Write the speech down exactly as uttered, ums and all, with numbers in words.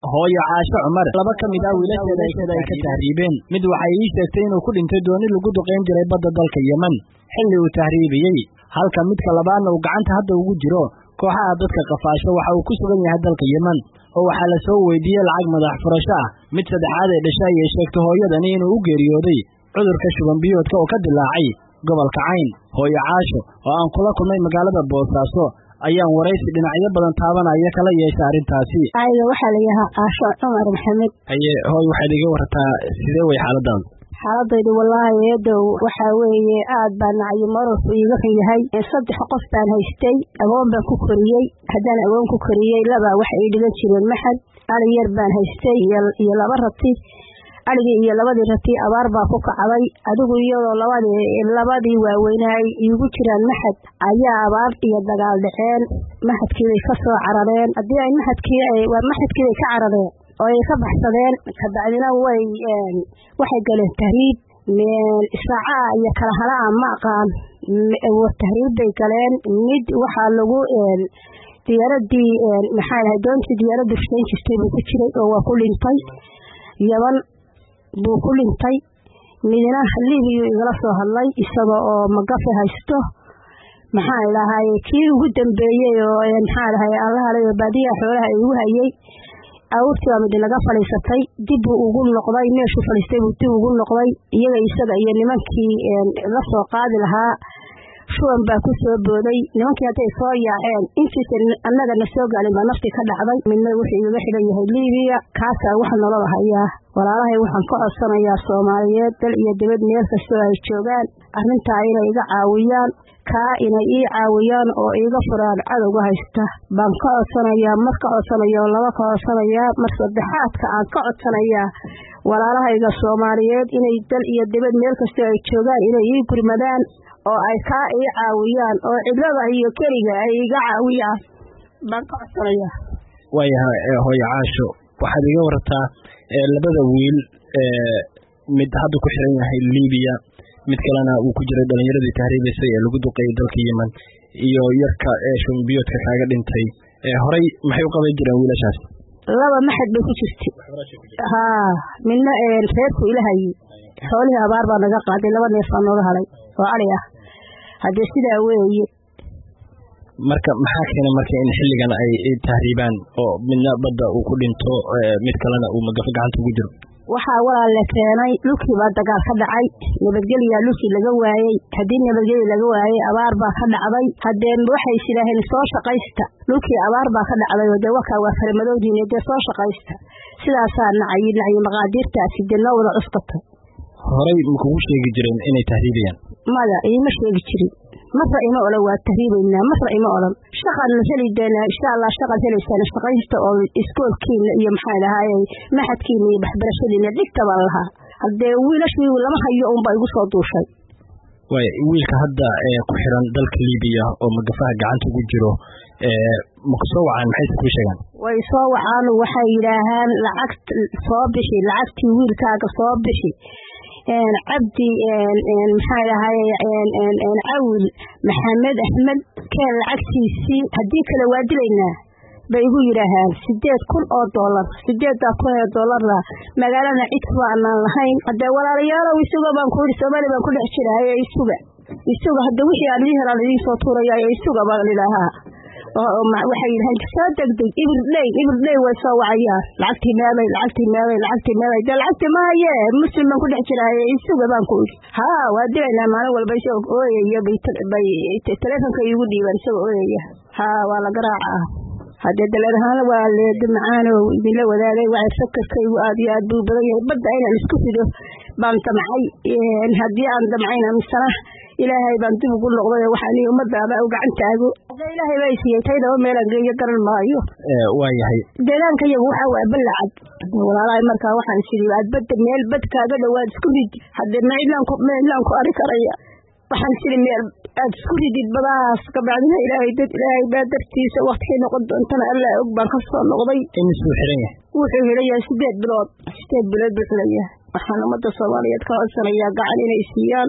hooyo Caasho Cumar laba kamid ah wiilasheeda ay ka tahriibeen mid waxay ii sheegtay inuu ku dhintay dooni lagu duqeyn jiray badda dalka Yemen xilli uu tahriibiyay halka midka labaadna uu gacanta hadda ugu jiro kooxaha dadka qafaasho waxa uu ku sugan yahay dalka Yemen oo waxa la soo weydiiyay lacag madax furasho ah mid saddexaad ee dhashay ay sheegtay hooyadani inuu u geeriyooday cudurka shuban biyoodka oo ka dilaacay gobolka Cayn hooyo Caasho oo aan kula kulmay magaalada Boosaaso ayaan waraysi dhinacyo badan taabanaya kala yeeshay arintaasi ayga waxa la yahay Caasho Cumar Maxamed aye hooy waxaad iga wartaa sidee way xaaladdan xaaladaydu wallahi eedow waxa weeye aad baan ay maruf iga yahay saddex qof baan haystay agoon baan ku koriyay hadaan agoon ku koriyay laba wax ay dhigan jireen maxad ari yar baan haystay iyo laba rati ariga iyo labadii rati abaar baa ku kacday adigu iyadoo labadii labadii waaweynay igu jiraan maxad ayaa abaar iyo dagaal dhaceen maxadkii way ka soo carareen hadii ay maxadkii ay waa maxadkii ka carareen oo ay ka baxsadeen ka bacdina way waxay galeen tahriib meel isaaca iyo kala halaa ma aqaan oo tahriib bay galeen mid waxa lagu diyaaradii maxay ahayd doontii diyaaraddu shaqeyn jirtay buu ku jiray oo waa ku dhintay Yemen buu ku dhintay midna Liibiya igala soo hadlay isagoo oo magafe haysto maxaa ilaahay kii ugu dambeeyay oo maxaa ilaahay Allah haleeyo baadiya xoolaha ay ugu hayay awrtii waa mid laga faliisatay dib ugu noqday meeshii faliistay uu dib ugu noqday iyaga isaga iyo nimankii la soo qaadi lahaa shuban baa ku soo booday nimankii hadday soo yaaceen intii annaga na soo gaalin baa nafti ka dhacday midna wuxuu iga xidhan yahay Liibiya kaasa waxa nolol hayaa walaalahay waxaan ka codsanayaa Soomaaliyeed dal iyo dibad meel kasta ay joogaan arrinta inay iga caawiyaan ka inay ii caawiyaan oo iga furaan cadowga haysta baan ka codsanayaa marka codsanayo laba ka codsanayaa mar saddexaadka aan ka codsanayaa walaalahayga Soomaaliyeed inay dal iyo dibad meel kasta ay joogaan inay ii gurmadaan oo ay ka ii caawiyaan oo cidlada iyo kaliga ay iga caawiyaan baan ka codsanayaa waayahay hooyo Caasho waxaad iga wartaa labada wiil ee mid hadda ku xiran yahay Liibiya mid kalena uu ku jiray dhalinyaradii tahriibaysay ee lagu duqeeyay dalka Yemen iyo yarka ee shuban biyoodka kaaga dhintay ee horay maxay u qaban jireen wiilashaas laba maxad bay ku jirtay ha midna ee reerku ilaahay xoolaha abaar baa naga qaaday laba neef aan nooga halay oo ari ah hadii sidaa weeye marka maxaa keenay marka in xilligan ay tahriibaan oo midna badda uu ku dhinto mid kalena uu magafa gacanta ugu jiro waxa walaal la keenay lukii baa dagaal ka dhacay nabadgelyo lukii laga waayay hadii nabadgelyo laga waayay abaar baa ka dhacday hadeen waxay shiraahin soo shaqaysta lukii abaar baa ka dhacday oo waka waa farmadowdiin ee soo shaqaysta sidaas aan nacay nacay maqaadirtaasi dina wada cusqatay horay ma kugu sheegi jireen inay tahriibiyaan maya ima sheegi jirin marra ima ola waa tahriibayna marra ima ola shaqan helideena insha Allah shaqan helaysan shaqaysta oo iskoolkiina iyo maxay lahaayay maxadkiina iyo waxbarashadiina dhigtaba laha hadee wiilashii lama hayo un baa igu soo duushay way wiilka hadda ee ku xiran dalka Liibiya oo magafaha gacanta ugu jiro ee maqsoo wacan maxay ku sheegan way soo wacaan waxay yiraahdaan lacag soo bixi lacagtii wiilkaaga soo bixi een abdi een maxay lahaayay een een awil maxamed ahmed keen lacagtiisii hadii kala waa dilayna bay igu yiraahdaan sideed kun oo dollar sideed kun oo dollar magaalada cid ku aan lahayn hadee walaalayaal isuga baan ku Soomaali baan ku dhex jiray isuga isuga hadda wixii aan leeyahay la soo tuurayay isuga baan leeyahay oo waxay yiraahdaan soo degdeg ibirley ibirley way soo wacayaan lacagtii meelay lacagtii meelay lacagtii meelay lacagtii ma haye muslim ku dhex jiray isuga baan ku ha waa dilayna maalin walba isoo ooyay bay telefonka igu dhiiban isoo ooyay ha waa la garaaca hadee daladahan waa leed macaano idin la wadaagay waa sakarkaygu aad iyo aad buu badan yahay badda inaan isku fido baan tamcay in hadii aan damcayna misana ilaahay baan dib ugu noqday waxaan ummadda u gacantaago ilaahay bay siiyay tayda meel aan geeyo garan maayo ee waa yahay deegaanka iyagu waxa waa balacad walaalahay marka waxaan sidii aad badda meel badkaaga dhawaad isku rid hadii meelan ku meelan ku ari karaya waxaan sidii meel aad isku ridid badaas ka bacdina ilaahay dad ilaahay baa dartiisa waqti noqon doonta Allah og baan ka soo noqday in soo xiran yahay wuxuu helayaa sideed bilood sideed bilood buu helayaa waxaan ummadda Soomaaliyeed ka codsanayaa gacan inay siiyaan